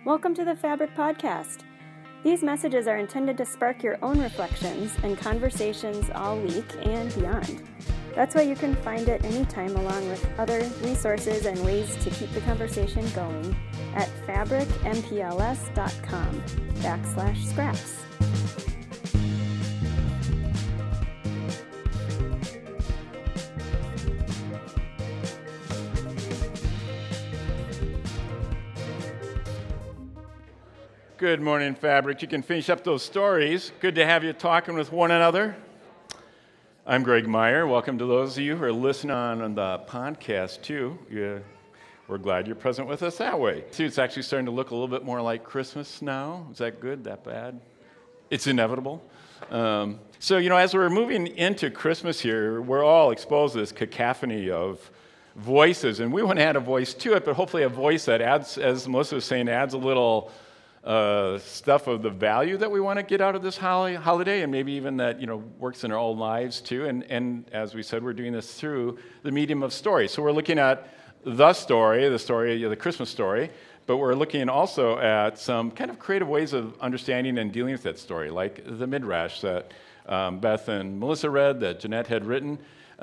Welcome to the Fabric Podcast. These messages are intended to spark your own reflections and conversations all week and beyond. That's why you can find it anytime along with other resources and ways to keep the conversation going at fabricmpls.com/scraps. Good morning, Fabric. You can finish up those stories. Good to have you talking with one another. I'm Greg Meyer. Welcome to those of you who are listening on the podcast, too. We're glad you're present with us that way. See, it's actually starting to look a little bit more like Christmas now. Is that good? That bad? It's inevitable. So, as we're moving into Christmas here, we're all exposed to this cacophony of voices, and we want to add a voice to it, but hopefully a voice that adds, as Melissa was saying, adds a little stuff of the value that we want to get out of this holiday, and maybe even that works in our own lives too. And as we said, we're doing this through the medium of story. So we're looking at the story, the Christmas story, but we're looking also at some kind of creative ways of understanding and dealing with that story, like the Midrash that Beth and Melissa read, that Jeanette had written.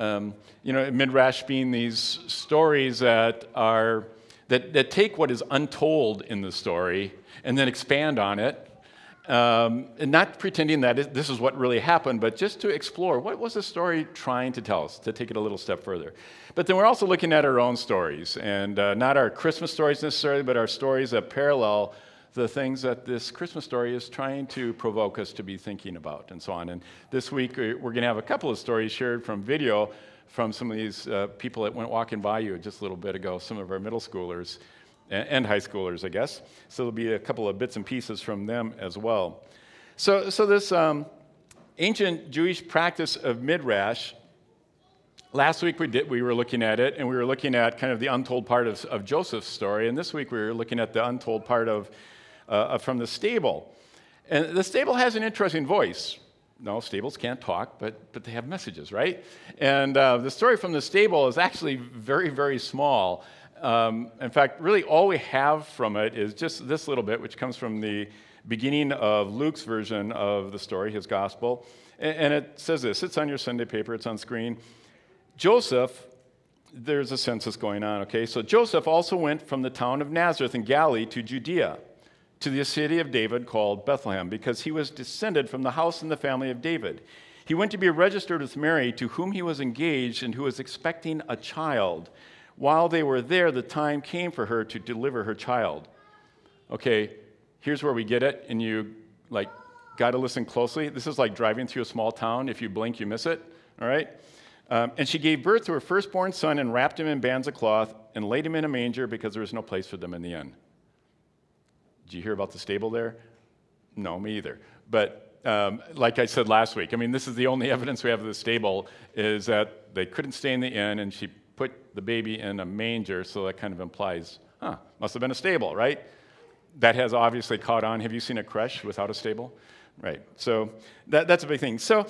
Midrash being these stories that take what is untold in the story and then expand on it, and not pretending that this is what really happened, but just to explore what was the story trying to tell us, to take it a little step further. But then we're also looking at our own stories, and not our Christmas stories necessarily, but our stories that parallel the things that this Christmas story is trying to provoke us to be thinking about, and so on. And this week, we're going to have a couple of stories shared from video from some of these people that went walking by you just a little bit ago, some of our middle schoolers and high schoolers, I guess. So there'll be a couple of bits and pieces from them as well. So this ancient Jewish practice of Midrash, last week we were looking at it, and we were looking at kind of the untold part of Joseph's story, and this week we were looking at the untold part of from the stable. And the stable has an interesting voice. No, stables can't talk, but they have messages, right? And the story from the stable is actually very, very small. In fact, really all we have from it is just this little bit, which comes from the beginning of Luke's version of the story, his gospel. And it says this. It's on your Sunday paper. It's on screen. Joseph, there's a census going on, okay? So Joseph also went from the town of Nazareth in Galilee to Judea, to the city of David called Bethlehem, because he was descended from the house and the family of David. He went to be registered with Mary, to whom he was engaged and who was expecting a child. While they were there, the time came for her to deliver her child. Okay, here's where we get it, and you got to listen closely. This is like driving through a small town. If you blink, you miss it, all right? And she gave birth to her firstborn son and wrapped him in bands of cloth and laid him in a manger because there was no place for them in the inn. Did you hear about the stable there? No, me either. But like I said last week, this is the only evidence we have of the stable is that they couldn't stay in the inn, and she put the baby in a manger, so that kind of implies, must have been a stable, right? That has obviously caught on. Have you seen a creche without a stable? Right. So that's a big thing. So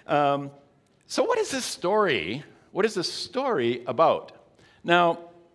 what is this story? What is this story about? Now,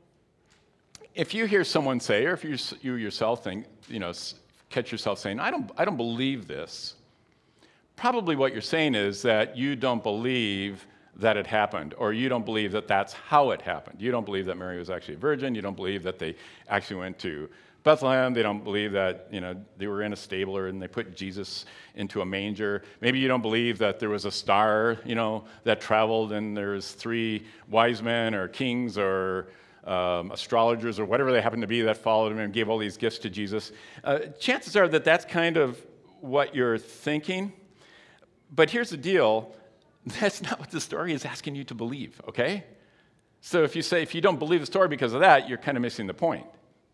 if you hear someone say, or if you yourself think, catch yourself saying, I don't believe this, probably what you're saying is that you don't believe that it happened, or you don't believe that that's how it happened. You don't believe that Mary was actually a virgin. You don't believe that they actually went to Bethlehem. They don't believe that they were in a stable and they put Jesus into a manger. Maybe you don't believe that there was a star that traveled and there's 3 wise men or kings or astrologers or whatever they happened to be that followed him and gave all these gifts to Jesus. Chances are that that's kind of what you're thinking. But here's the deal. That's not what the story is asking you to believe, okay? So if you don't believe the story because of that, you're kind of missing the point.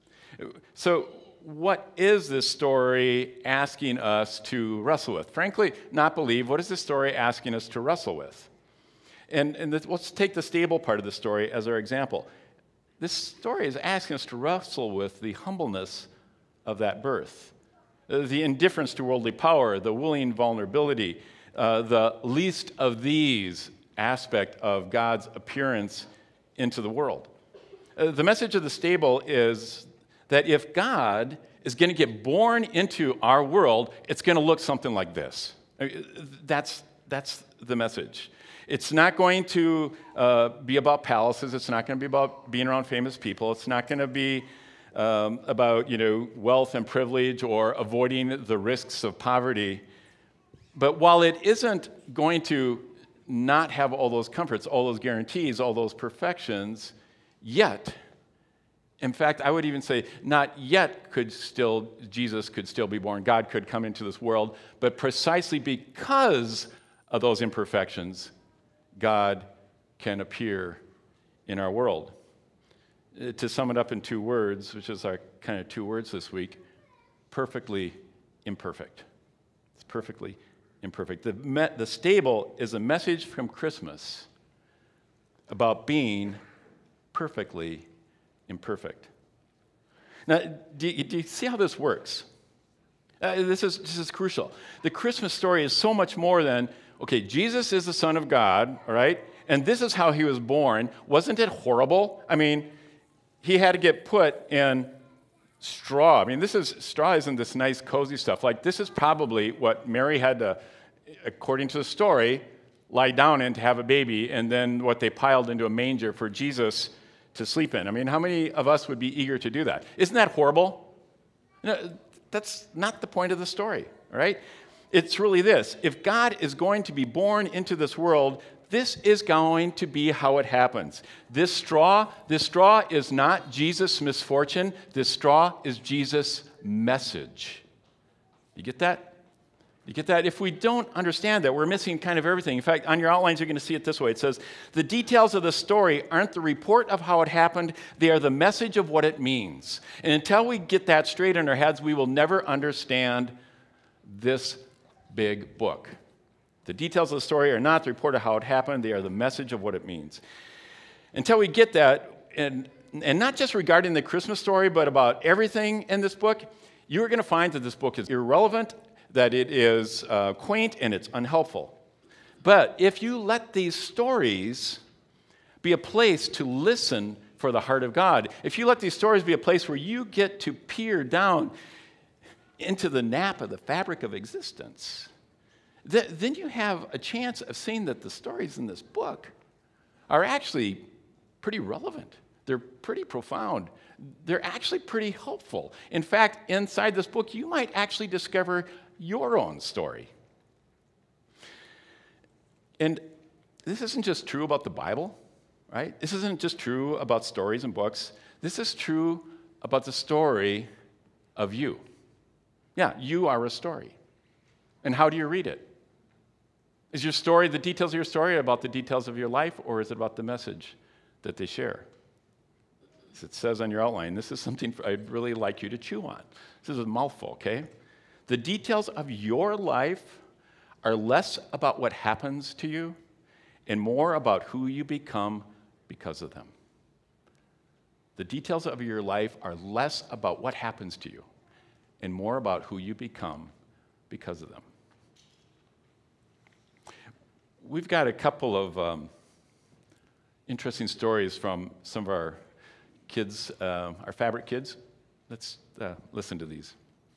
So what is this story asking us to wrestle with? Frankly, not believe. What is this story asking us to wrestle with? Let's take the stable part of the story as our example. This story is asking us to wrestle with the humbleness of that birth, the indifference to worldly power, the willing vulnerability, the least of these aspect of God's appearance into the world. The message of the stable is that if God is going to get born into our world, it's going to look something like this. That's the message. It's not going to be about palaces. It's not going to be about being around famous people. It's not going to be about wealth and privilege or avoiding the risks of poverty. But while it isn't going to not have all those comforts, all those guarantees, all those perfections, yet, in fact, I would even say not yet Jesus could still be born. God could come into this world, but precisely because of those imperfections, God can appear in our world. To sum it up in 2 words, which is our kind of 2 words this week, perfectly imperfect. It's perfectly imperfect. The stable is a message from Christmas about being perfectly imperfect. Now, do you see how this works? This is crucial. The Christmas story is so much more than, okay, Jesus is the Son of God, all right? And this is how he was born. Wasn't it horrible? I mean, he had to get put in straw. I mean, straw isn't this nice, cozy stuff. Like, this is probably what Mary had to, according to the story, lie down in to have a baby, and then what they piled into a manger for Jesus to sleep in. I mean, how many of us would be eager to do that? Isn't that horrible? No, that's not the point of the story, all right? It's really this. If God is going to be born into this world, this is going to be how it happens. This straw is not Jesus' misfortune. This straw is Jesus' message. You get that? You get that? If we don't understand that, we're missing kind of everything. In fact, on your outlines, you're going to see it this way. It says, the details of the story aren't the report of how it happened. They are the message of what it means. And until we get that straight in our heads, we will never understand this big book. The details of the story are not the report of how it happened. They are the message of what it means. Until we get that, and not just regarding the Christmas story, but about everything in this book, you're going to find that this book is irrelevant, that it is quaint, and it's unhelpful. But if you let these stories be a place to listen for the heart of God, if you let these stories be a place where you get to peer down into the nap of the fabric of existence, then you have a chance of seeing that the stories in this book are actually pretty relevant. They're pretty profound. They're actually pretty helpful. In fact, inside this book, you might actually discover your own story. And this isn't just true about the Bible, right? This isn't just true about stories and books. This is true about the story of you. Yeah, you are a story. And how do you read it? Is your story, the details of your story, about the details of your life, or is it about the message that they share? As it says on your outline, this is something I'd really like you to chew on. This is a mouthful, okay? The details of your life are less about what happens to you and more about who you become because of them. The details of your life are less about what happens to you and more about who you become because of them. We've got a couple of interesting stories from some of our kids, our Fabric kids. Let's listen to these.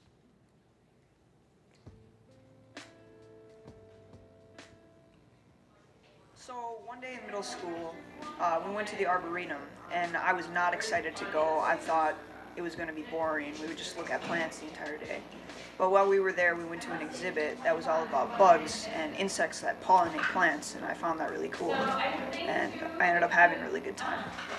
So one day in middle school, we went to the Arboretum, and I was not excited to go. I thought it was going to be boring. We would just look at plants the entire day. But while we were there, we went to an exhibit that was all about bugs and insects that pollinate plants, and I found that really cool. And I ended up having a really good time.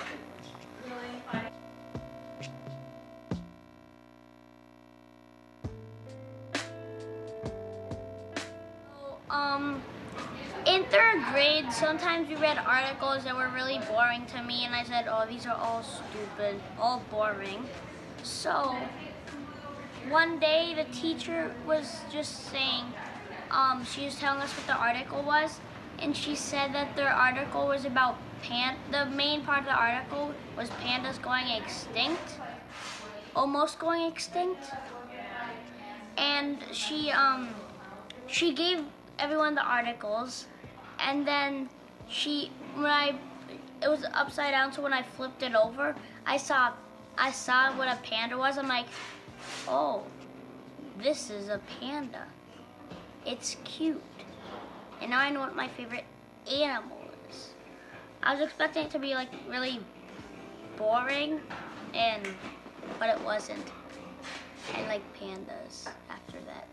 In 3rd grade, sometimes we read articles that were really boring to me, and I said, oh, these are all stupid, all boring. So one day the teacher was just saying, she was telling us what the article was, and she said that the article was about the main part of the article was pandas going extinct, almost going extinct. And she gave everyone the articles, and then it was upside down, so when I flipped it over, I saw what a panda was. I'm like, oh, this is a panda. It's cute. And now I know what my favorite animal is. I was expecting it to be like really boring, but it wasn't. I like pandas after that.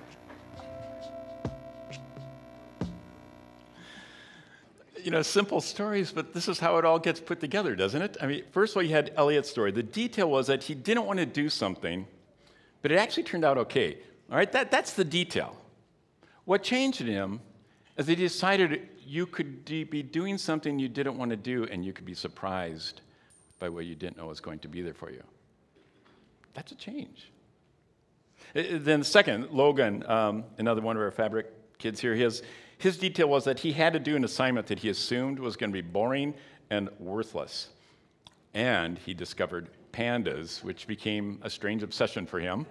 Simple stories, but this is how it all gets put together, doesn't it? I mean, first of all, you had Elliot's story. The detail was that he didn't want to do something, but it actually turned out okay. All right, that's the detail. What changed in him is that he decided you could be doing something you didn't want to do, and you could be surprised by what you didn't know was going to be there for you. That's a change. Then second, Logan, another one of our Fabric kids here, his detail was that he had to do an assignment that he assumed was going to be boring and worthless. And he discovered pandas, which became a strange obsession for him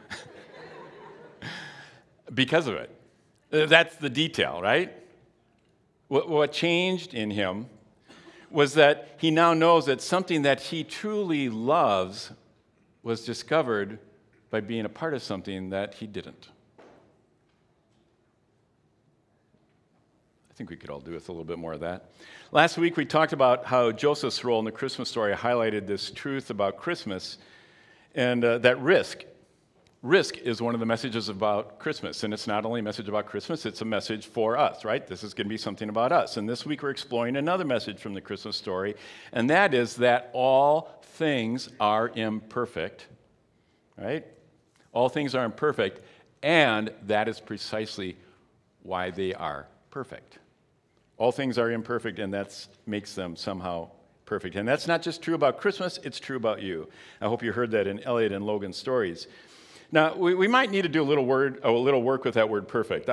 because of it. That's the detail, right? What changed in him was that he now knows that something that he truly loves was discovered by being a part of something that he didn't. I think we could all do with a little bit more of that. Last week we talked about how Joseph's role in the Christmas story highlighted this truth about Christmas and that risk. Risk is one of the messages about Christmas, and it's not only a message about Christmas, it's a message for us, right? This is going to be something about us. And this week we're exploring another message from the Christmas story, and that is that all things are imperfect, right? All things are imperfect, and that is precisely why they are perfect. All things are imperfect, and that makes them somehow perfect. And that's not just true about Christmas, it's true about you. I hope you heard that in Elliot and Logan's stories. Now, we might need to do a little work with that word perfect.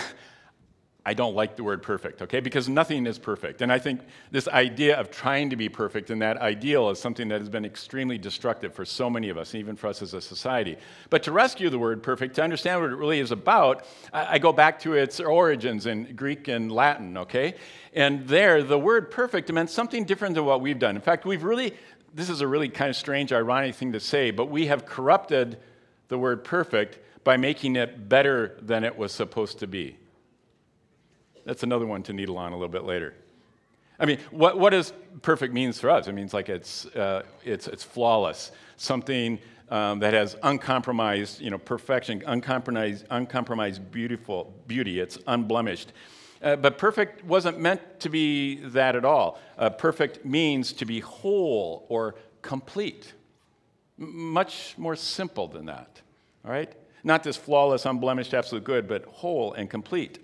I don't like the word perfect, okay, because nothing is perfect. And I think this idea of trying to be perfect and that ideal is something that has been extremely destructive for so many of us, even for us as a society. But to rescue the word perfect, to understand what it really is about, I go back to its origins in Greek and Latin, okay? And there, the word perfect meant something different than what we've done. In fact, this is a really kind of strange, ironic thing to say, but we have corrupted the word perfect by making it better than it was supposed to be. That's another one to needle on a little bit later. I mean, what does perfect means for us? It means like it's flawless, something that has uncompromised, perfection, uncompromised beauty. It's unblemished. But perfect wasn't meant to be that at all. Perfect means to be whole or complete. Much more simple than that, all right? Not this flawless, unblemished, absolute good, but whole and complete.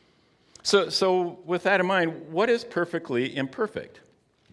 So with that in mind, what is perfectly imperfect?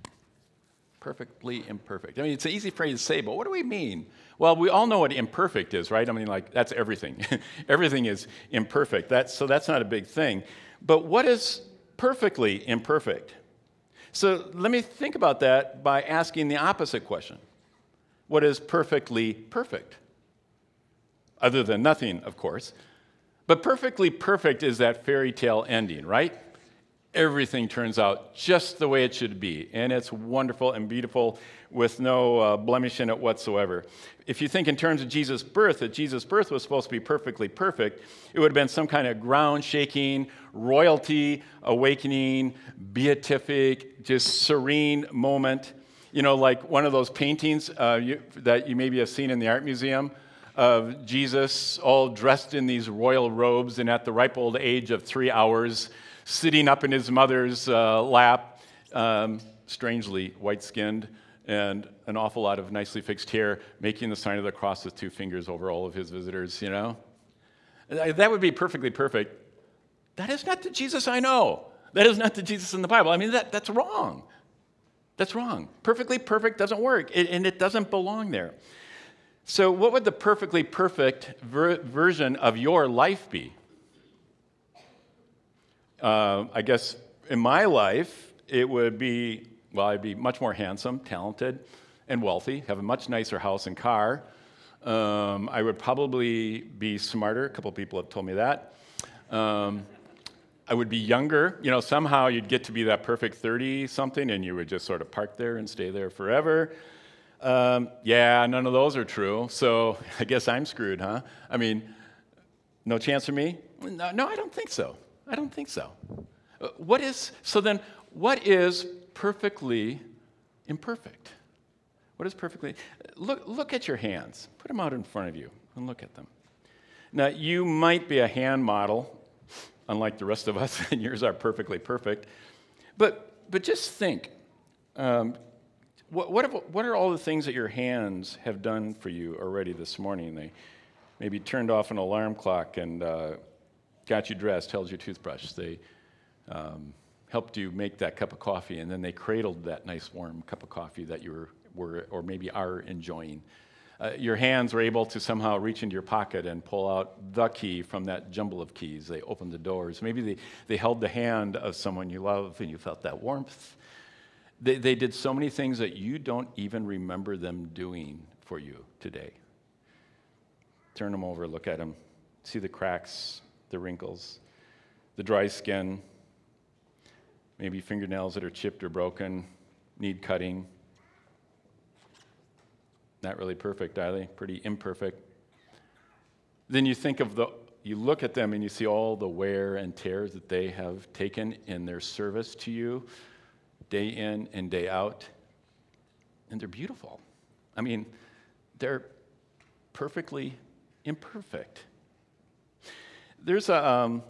Perfectly imperfect. I mean, it's an easy phrase to say, but what do we mean? Well, we all know what imperfect is, right? I mean, like, that's everything. Everything is imperfect. So that's not a big thing. But what is perfectly imperfect? So let me think about that by asking the opposite question. What is perfectly perfect? Other than nothing, of course. But perfectly perfect is that fairy tale ending, right? Everything turns out just the way it should be, and it's wonderful and beautiful with no blemish in it whatsoever. If you think in terms of Jesus' birth, that Jesus' birth was supposed to be perfectly perfect, it would have been some kind of ground-shaking, royalty awakening, beatific, just serene moment. Like one of those paintings that you maybe have seen in the art museum of Jesus all dressed in these royal robes and at the ripe old age of 3 hours, sitting up in his mother's lap, strangely white-skinned, and an awful lot of nicely fixed hair, making the sign of the cross with 2 fingers over all of his visitors, That would be perfectly perfect. That is not the Jesus I know. That is not the Jesus in the Bible. I mean, that's wrong. That's wrong. Perfectly perfect doesn't work, and it doesn't belong there. So what would the perfectly perfect version of your life be? I guess in my life, it would be, I'd be much more handsome, talented, and wealthy, have a much nicer house and car. I would probably be smarter. A couple people have told me that. I would be younger. Somehow you'd get to be that perfect 30-something, and you would just sort of park there and stay there forever. Yeah, none of those are true, so I guess I'm screwed, huh? I mean, no chance for me? No, I don't think so. I don't think so. What is perfectly imperfect? What is perfectly? Look at your hands. Put them out in front of you and look at them. Now, you might be a hand model, unlike the rest of us, and yours are perfectly perfect. But just think, what are all the things that your hands have done for you already this morning? They maybe turned off an alarm clock and got you dressed, held your toothbrush. They helped you make that cup of coffee, and then they cradled that nice warm cup of coffee that you were or maybe are enjoying. Your hands were able to somehow reach into your pocket and pull out the key from that jumble of keys. They opened the doors. Maybe they held the hand of someone you love and you felt that warmth. They did so many things that you don't even remember them doing for you today. Turn them over, look at them, see the cracks, the wrinkles, the dry skin, maybe fingernails that are chipped or broken, need cutting. Not really perfect, are they? Pretty imperfect. Then you look at them and you see all the wear and tear that they have taken in their service to you, day in and day out. And they're beautiful. I mean, they're perfectly imperfect. There's a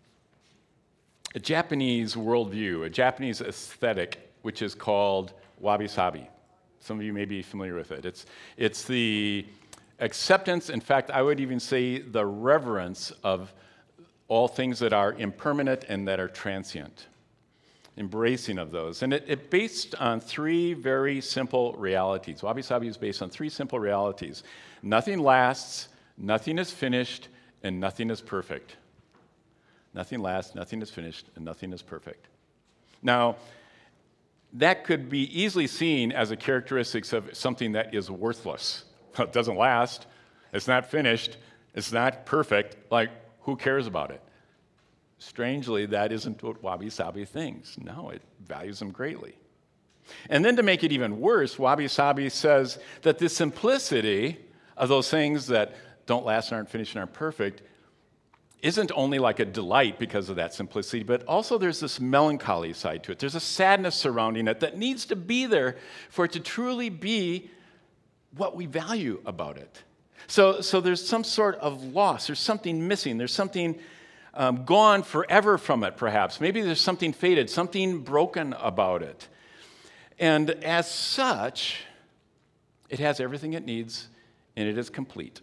Japanese worldview, a Japanese aesthetic, which is called wabi-sabi. Some of you may be familiar with it. It's the acceptance, in fact, I would even say the reverence of all things that are impermanent and that are transient. Embracing of those. And it's based on three very simple realities. Wabi-sabi is based on three simple realities. Nothing lasts, nothing is finished, and nothing is perfect. Nothing lasts, nothing is finished, and nothing is perfect. Now, that could be easily seen as a characteristic of something that is worthless. It doesn't last, it's not finished, it's not perfect, like, who cares about it? Strangely, that isn't what wabi-sabi thinks. No, it values them greatly. And then to make it even worse, wabi-sabi says that the simplicity of those things that don't last, aren't finished, and aren't perfect isn't only like a delight because of that simplicity, but also there's this melancholy side to it. There's a sadness surrounding it that needs to be there for it to truly be what we value about it. So there's some sort of loss. There's something missing. There's something gone forever from it, perhaps. Maybe there's something faded, something broken about it. And as such, it has everything it needs, and it is complete.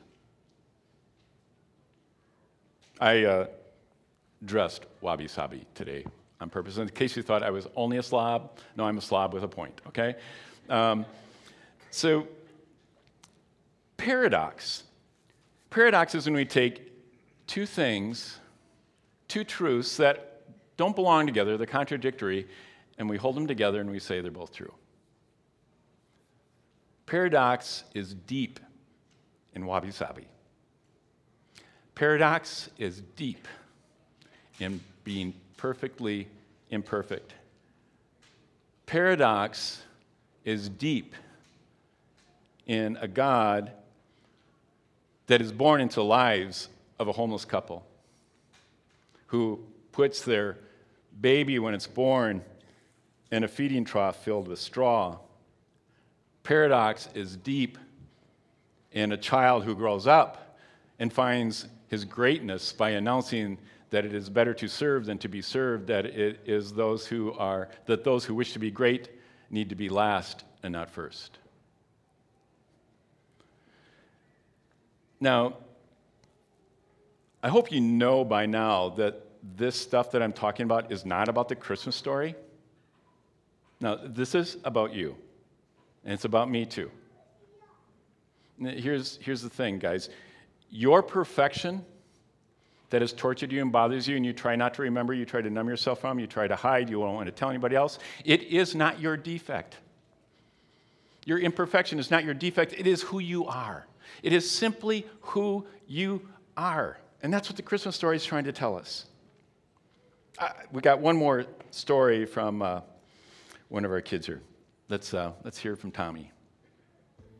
I dressed wabi-sabi today on purpose. In case you thought I was only a slob, no, I'm a slob with a point, okay? So, paradox. Paradox is when we take two things, two truths that don't belong together, they're contradictory, and we hold them together and we say they're both true. Paradox is deep in wabi-sabi. Paradox is deep in being perfectly imperfect. Paradox is deep in a God that is born into lives of a homeless couple who puts their baby when it's born in a feeding trough filled with straw. Paradox is deep in a child who grows up and finds his greatness by announcing that it is better to serve than to be served, that it is those who wish to be great need to be last and not first. Now, I hope you know by now that this stuff that I'm talking about is not about the Christmas story. Now, this is about you, and it's about me too. Here's the thing, guys. Your perfection that has tortured you and bothers you, and you try not to remember, you try to numb yourself from, you try to hide, you don't want to tell anybody else, it is not your defect. Your imperfection is not your defect. It is who you are. It is simply who you are. And that's what the Christmas story is trying to tell us. We got one more story from one of our kids here. Let's hear from Tommy.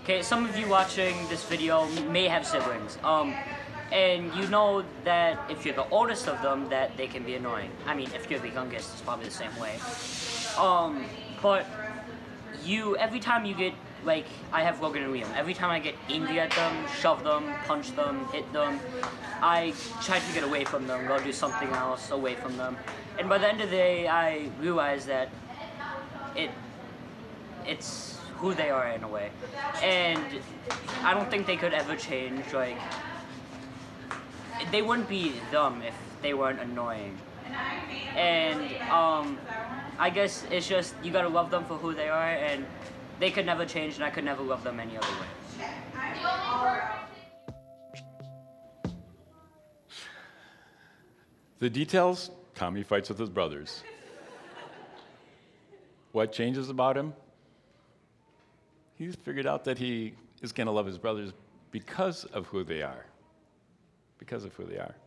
Okay, some of you watching this video may have siblings. And you know that if you're the oldest of them, that they can be annoying. I mean, if you're the youngest, it's probably the same way. But every time you get, like, I have Logan and Liam, every time I get angry at them, shove them, punch them, hit them, I try to get away from them, go do something else away from them. And by the end of the day, I realize that it's who they are in a way. And I don't think they could ever change, like, they wouldn't be them if they weren't annoying. And I guess it's just, you gotta love them for who they are, and they could never change, and I could never love them any other way. The details, Tommy fights with his brothers. What changes about him? He's figured out that he is going to love his brothers because of who they are. Because of who they are.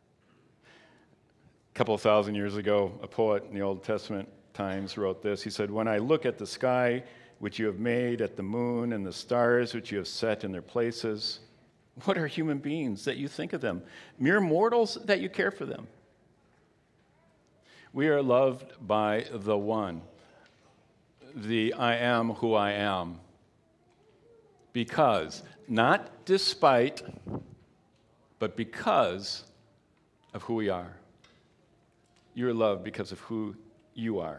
A couple of thousand years ago, a poet in the Old Testament times wrote this. He said, "When I look at the sky, which you have made, at the moon and the stars, which you have set in their places, what are human beings that you think of them? Mere mortals that you care for them." We are loved by the one, the I am who I am, because, not despite, but because of who we are. You're loved because of who you are.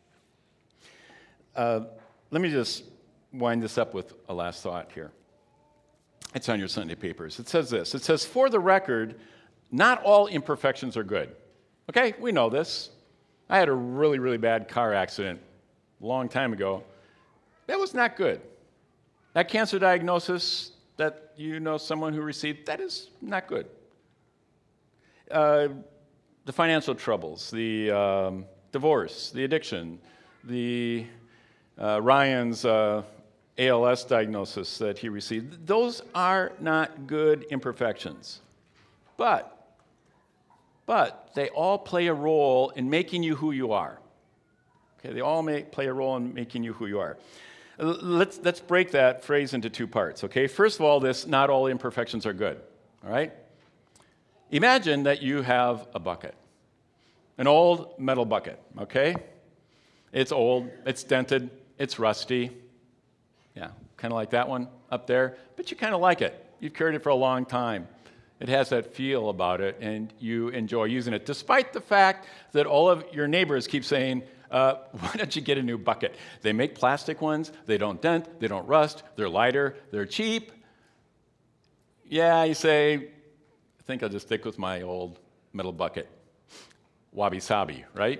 Let me just wind this up with a last thought here. It's on your Sunday papers. It says this. It says, "For the record, not all imperfections are good." Okay, we know this. I had a really, really bad car accident a long time ago. That was not good. That cancer diagnosis that you know someone who received, that is not good. The financial troubles, the divorce, the addiction, the Ryan's ALS diagnosis that he received, those are not good imperfections. But they all play a role in making you who you are. Okay, they all play a role in making you who you are. Let's break that phrase into two parts, okay? First of all, this, not all imperfections are good, all right? Imagine that you have a bucket, an old metal bucket, okay? It's old, it's dented, it's rusty. Yeah, kind of like that one up there, but you kind of like it. You've carried it for a long time. It has that feel about it, and you enjoy using it, despite the fact that all of your neighbors keep saying, why don't you get a new bucket? They make plastic ones, they don't dent, they don't rust, they're lighter, they're cheap. Yeah, you say, I think I'll just stick with my old metal bucket. Wabi-sabi, right?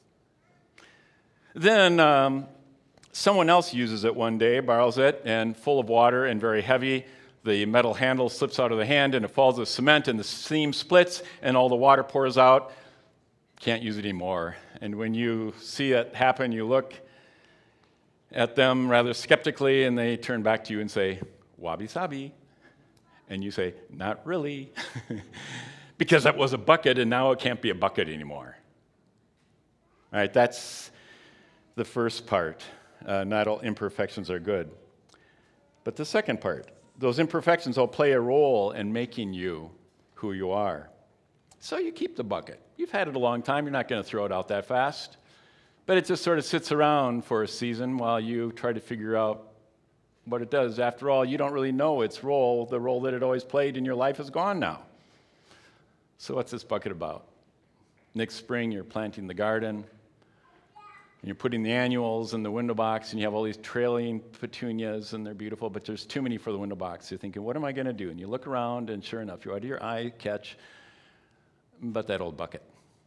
Then someone else uses it one day, borrows it, and full of water and very heavy, the metal handle slips out of the hand and it falls to cement and the seam splits and all the water pours out. Can't use it anymore. And when you see it happen, you look at them rather skeptically and they turn back to you and say, "Wabi-sabi." And you say, "Not really." Because that was a bucket and now it can't be a bucket anymore. All right, that's the first part. Not all imperfections are good. But the second part, those imperfections all play a role in making you who you are. So you keep the bucket. You've had it a long time. You're not going to throw it out that fast. But it just sort of sits around for a season while you try to figure out what it does. After all, you don't really know its role. The role that it always played in your life is gone now. So what's this bucket about? Next spring, you're planting the garden, and you're putting the annuals in the window box, and you have all these trailing petunias, and they're beautiful, but there's too many for the window box. You're thinking, what am I going to do? And you look around, and sure enough, you out of your eye catch but that old bucket.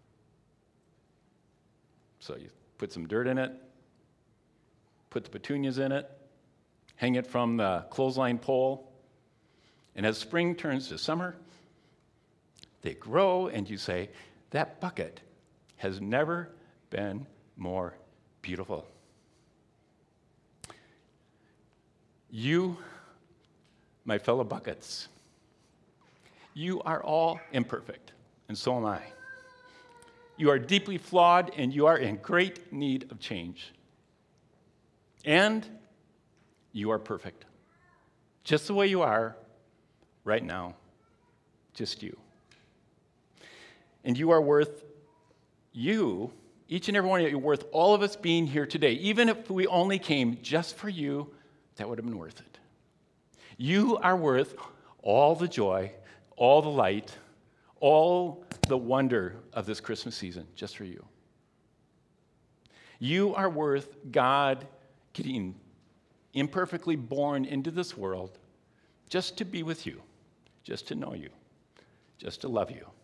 So you put some dirt in it, put the petunias in it, hang it from the clothesline pole, and as spring turns to summer, they grow, and you say, that bucket has never been more beautiful. You, my fellow buckets, you are all imperfect, and so am I. You are deeply flawed, and you are in great need of change. And you are perfect. just the way you are right now, just you. And you are worth you, each and every one of you, worth all of us being here today. Even if we only came just for you, that would have been worth it. You are worth all the joy, all the light, all the wonder of this Christmas season, just for you. You are worth God getting imperfectly born into this world just to be with you, just to know you, just to love you.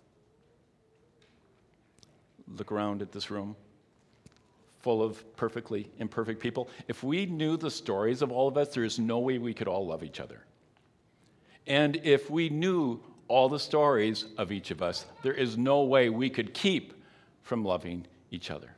Look around at this room, full of perfectly imperfect people. If we knew the stories of all of us, there is no way we could all love each other. And if we knew all the stories of each of us, there is no way we could keep from loving each other.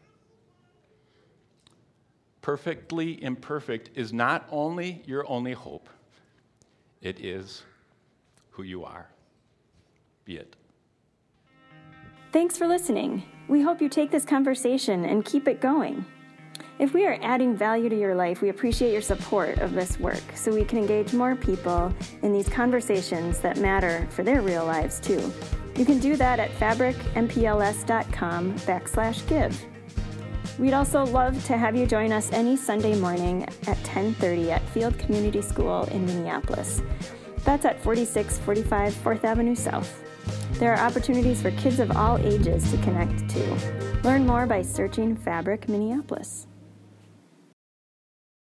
Perfectly imperfect is not only your only hope, it is who you are. Be it. Thanks for listening. We hope you take this conversation and keep it going. If we are adding value to your life, we appreciate your support of this work so we can engage more people in these conversations that matter for their real lives too. You can do that at fabricmpls.com/give. We'd also love to have you join us any Sunday morning at 10:30 at Field Community School in Minneapolis. That's at 4645 4th Avenue South. There are opportunities for kids of all ages to connect to. Learn more by searching Fabric Minneapolis.